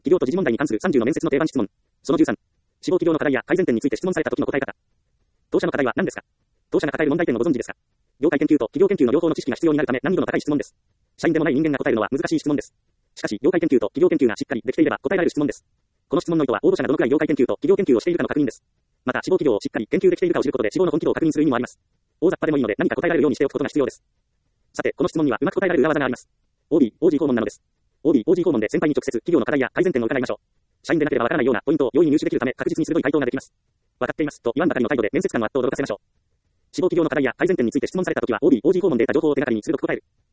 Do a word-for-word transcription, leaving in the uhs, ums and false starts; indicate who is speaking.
Speaker 1: 企業と時事問題に関するさんじゅうの面接の定番質問。そのじゅうさん。志望企業の課題や改善点について質問された時の答え方。当社の課題は何ですか？当社が抱える問題点をご存知ですか？業界研究と企業研究の両方の知識が必要になるため難易度の高い質問です。社員でもない人間が答えるのは難しい質問です。しかし、業界研究と企業研究がしっかりできていれば答えられる質問です。この質問の意図は応募者がどのくらい業界研究と企業研究をしているかの確認です。また、志望企業をしっかり研究できているかを知ることで志望の本気度を確認する意味もあります。大雑把でもいいので何か答えられるようにしておくことが必要です。さて、この質問にはうまく答えられる裏技があります。オービー、オージー 訪問なのです。オービー、オージー 訪問で先輩に直接企業の課題や改善点を伺いましょう。社員でなければわからないようなポイントを容易に入手できるため確実に鋭い回答ができます。わかっていますと言わんばかりの態度で面接官の圧倒を驚かせましょう。志望企業の課題や改善点について質問されたときは オービー、オージー 訪問で得た情報を手がかりに鋭く答える。